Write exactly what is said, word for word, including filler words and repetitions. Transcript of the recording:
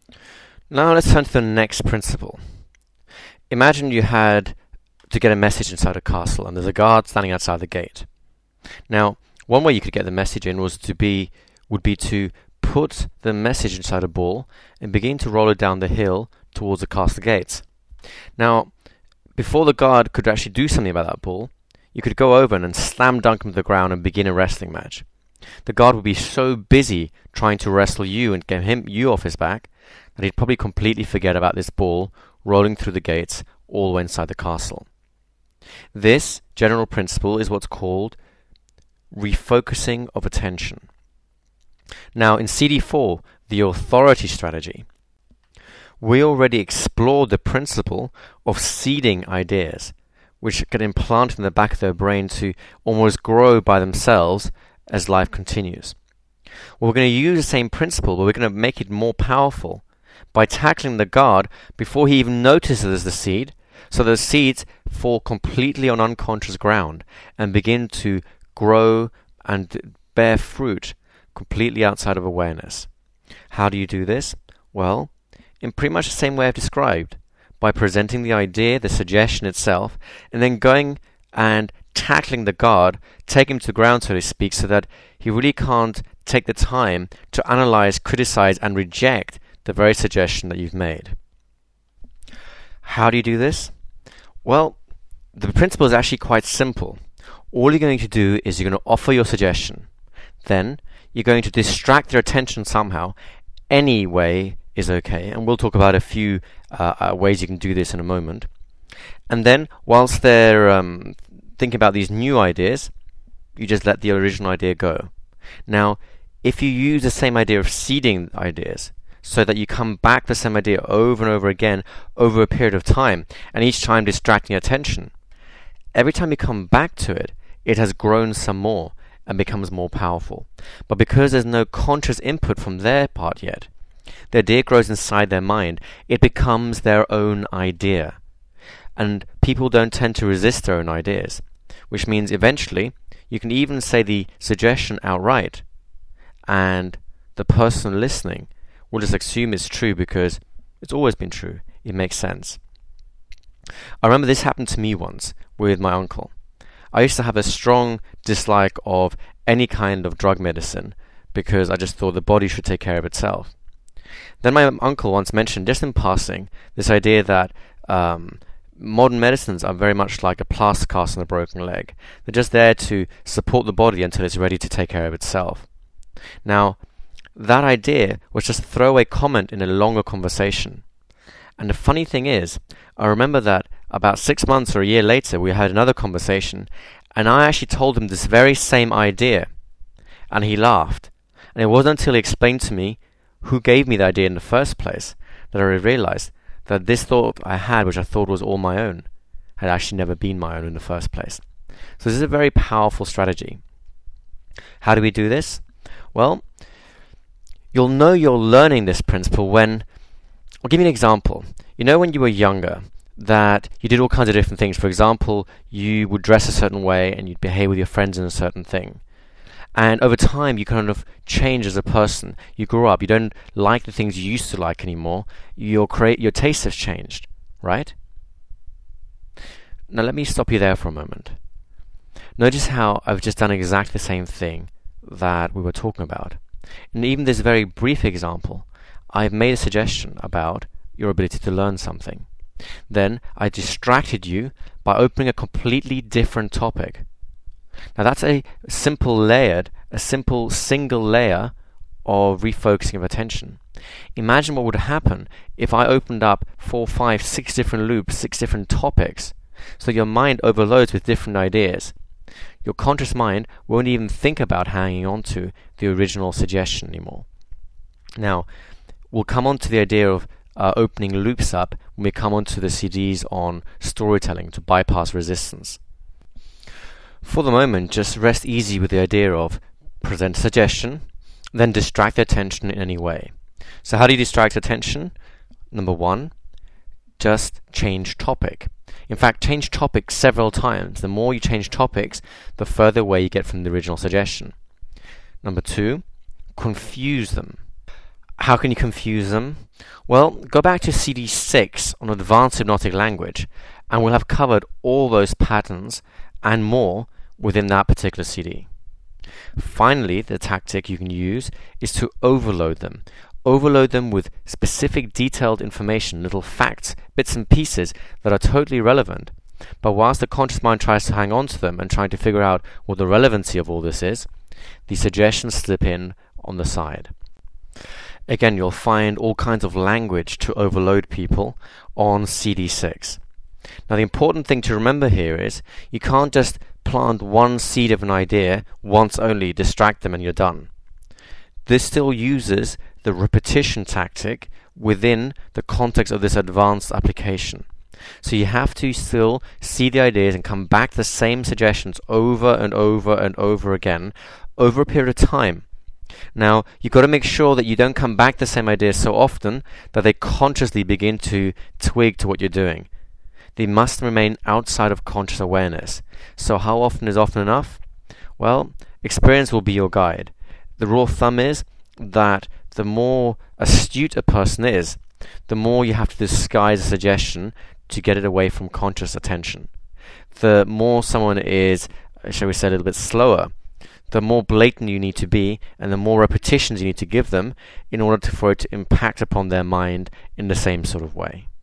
Now let's turn to the next principle. Imagine you had to get a message inside a castle and there's a guard standing outside the gate. Now, one way you could get the message in was to be would be to put the message inside a ball and begin to roll it down the hill towards the castle gates. Now, before the guard could actually do something about that ball, you could go over and slam dunk him to the ground and begin a wrestling match. The guard would be so busy trying to wrestle you and get him you off his back that he'd probably completely forget about this ball rolling through the gates all the way inside the castle. This general principle is what's called refocusing of attention. Now, in C D four, the authority strategy, we already explored the principle of seeding ideas, which get implanted in the back of their brain to almost grow by themselves as life continues. Well, we're going to use the same principle, but we're going to make it more powerful by tackling the guard before he even notices the seed, so the seeds fall completely on unconscious ground and begin to grow and bear fruit completely outside of awareness. How do you do this? Well, in pretty much the same way I've described, by presenting the idea, the suggestion itself, and then going and tackling the guard, take him to the ground, so to speak, so that he really can't take the time to analyze, criticize, and reject the very suggestion that you've made. How do you do this? Well, the principle is actually quite simple. All you're going to do is you're going to offer your suggestion. Then you're going to distract their attention somehow. Any way is okay, and we'll talk about a few uh, uh, ways you can do this in a moment. And then, whilst they're um, thinking about these new ideas, you just let the original idea go. Now, if you use the same idea of seeding ideas, so that you come back to the same idea over and over again over a period of time, and each time distracting attention, every time you come back to it, it has grown some more and becomes more powerful. But because there's no conscious input from their part yet, the idea grows inside their mind. It becomes their own idea. And people don't tend to resist their own ideas, which means eventually you can even say the suggestion outright, and the person listening will just assume it's true because it's always been true. It makes sense. I remember this happened to me once with my uncle. I used to have a strong dislike of any kind of drug medicine because I just thought the body should take care of itself. Then my uncle once mentioned, just in passing, this idea that um, modern medicines are very much like a plaster cast on a broken leg. They're just there to support the body until it's ready to take care of itself. Now, that idea was just a throwaway comment in a longer conversation. And the funny thing is, I remember that about six months or a year later, we had another conversation, and I actually told him this very same idea, and he laughed. And it wasn't until he explained to me who gave me the idea in the first place that I realized that this thought I had, which I thought was all my own, had actually never been my own in the first place. So this is a very powerful strategy. How do we do this? Well, you'll know you're learning this principle when, I'll give you an example. You know when you were younger that you did all kinds of different things. For example, you would dress a certain way and you'd behave with your friends in a certain thing. And over time, you kind of change as a person. You grow up. You don't like the things you used to like anymore. Your cra- your taste has changed, right? Now let me stop you there for a moment. Notice how I've just done exactly the same thing that we were talking about. In even this very brief example, I've made a suggestion about your ability to learn something. Then I distracted you by opening a completely different topic. Now that's a simple layered, a simple single layer of refocusing of attention. Imagine what would happen if I opened up four, five, six different loops, six different topics, so your mind overloads with different ideas. Your conscious mind won't even think about hanging on to the original suggestion anymore. Now, we'll come on to the idea of uh, opening loops up when we come on to the C Ds on storytelling to bypass resistance. For the moment, just rest easy with the idea of present a suggestion, then distract the attention in any way. So how do you distract attention? Number one, just change topic. In fact, change topic several times. The more you change topics, the further away you get from the original suggestion. Number two, confuse them. How can you confuse them? Well, go back to C D six on Advanced Hypnotic Language, and we'll have covered all those patterns and more within that particular C D. Finally, the tactic you can use is to overload them. Overload them with specific detailed information, little facts, bits and pieces that are totally relevant. But whilst the conscious mind tries to hang on to them and trying to figure out what the relevancy of all this is, the suggestions slip in on the side. Again, you'll find all kinds of language to overload people on C D six. Now, the important thing to remember here is you can't just plant one seed of an idea once only, distract them, and you're done. This still uses the repetition tactic within the context of this advanced application. So you have to still see the ideas and come back to the same suggestions over and over and over again over a period of time. Now, you've got to make sure that you don't come back to the same ideas so often that they consciously begin to twig to what you're doing. They must remain outside of conscious awareness. So how often is often enough? Well, experience will be your guide. The rule of thumb is that the more astute a person is, the more you have to disguise a suggestion to get it away from conscious attention. The more someone is, shall we say, a little bit slower, the more blatant you need to be, and the more repetitions you need to give them in order to, for it to impact upon their mind in the same sort of way.